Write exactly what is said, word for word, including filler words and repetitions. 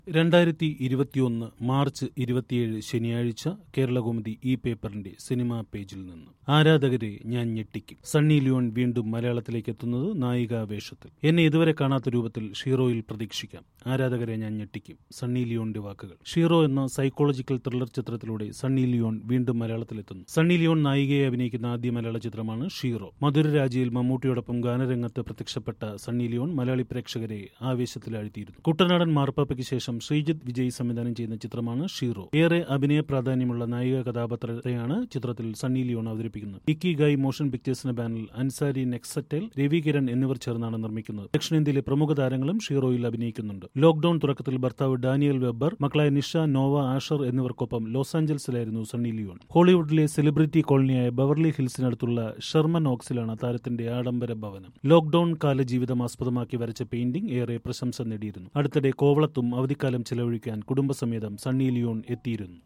രണ്ടായിരത്തി ഇരുപത്തിയൊന്ന് മാർച്ച് ഇരുപത്തിയേഴ് ശനിയാഴ്ച കേരളകൗമുദി ഈ പേപ്പറിന്റെ സിനിമാ പേജിൽ നിന്ന് ആരാധകരെ ഞാൻ ഞെട്ടിക്കും. സണ്ണി ലിയോൺ വീണ്ടും മലയാളത്തിലേക്ക് എത്തുന്നത് നായികാ വേഷത്തിൽ. എന്നെ ഇതുവരെ കാണാത്ത രൂപത്തിൽ ഷീറോയിൽ പ്രതീക്ഷിക്കാം. ആരാധകരെ ഞാൻ ഞെട്ടിക്കും. സണ്ണി ലിയോണിന്റെ വാക്കുകൾ. ഷീറോ എന്ന സൈക്കോളജിക്കൽ ത്രില്ലർ ചിത്രത്തിലൂടെ സണ്ണി ലിയോൺ വീണ്ടും മലയാളത്തിലെത്തുന്നു. സണ്ണി ലിയോൺ നായികയെ അഭിനയിക്കുന്ന ആദ്യ മലയാള ചിത്രമാണ് ഷീറോ. മധുരരാജയിൽ മമ്മൂട്ടിയോടൊപ്പം ഗാനരംഗത്ത് പ്രത്യക്ഷപ്പെട്ട സണ്ണി ലിയോൺ മലയാളി പ്രേക്ഷകരെ ആവേശത്തിലാഴ്ത്തിയിരുന്നു. കുട്ടനാടൻ മാർപ്പാപ്പയ്ക്ക് ശേഷം ശ്രീജിത്ത് വിജയ് സംവിധാനം ചെയ്യുന്ന ചിത്രമാണ് ഷീറോ. ഏറെ അഭിനയ പ്രാധാന്യമുള്ള നായിക കഥാപാത്രത്തെയാണ് ചിത്രത്തിൽ സണ്ണി ലിയോൺ അവതരിപ്പിക്കുന്നത്. ഇക്കി ഗായ് മോഷൻ പിക്ചേഴ്സിന്റെ ബാനറിൽ അൻസാരി നെക്സറ്റൽ, രവി കിരൺ എന്നിവർ ചേർന്നാണ് നിർമ്മിക്കുന്നത്. ദക്ഷിണേന്ത്യയിലെ പ്രമുഖ താരങ്ങളും ഷീറോയിൽ അഭിനയിക്കുന്നുണ്ട്. ലോക്ഡൌൺ തുടക്കത്തിൽ ഭർത്താവ് ഡാനിയൽ വെബ്ബർ, മക്കളായ നിഷ, നോവ, ആഷർ എന്നിവർക്കൊപ്പം ലോസ് ആഞ്ചൽസിലായിരുന്നു സണ്ണി ലിയോൺ. ഹോളിവുഡിലെ സെലിബ്രിറ്റി കോളനിയായ ബവർലി ഹിൽസിനടുത്തുള്ള ഷെർമൻ ഓക്സിലാണ് താരത്തിന്റെ ആഡംബര ഭവനം. ലോക്ഡൌൺ കാല ജീവിതം ആസ്പദമാക്കി വരച്ച പെയിന്റിംഗ് ഏറെ പ്രശംസ നേടിയിരുന്നു. അടുത്തിടെ കോവളത്തും അവധിക്കാലം ചെലവഴിക്കാൻ കുടുംബസമേതം സണ്ണി ലിയോൺ എത്തിയിരുന്നു.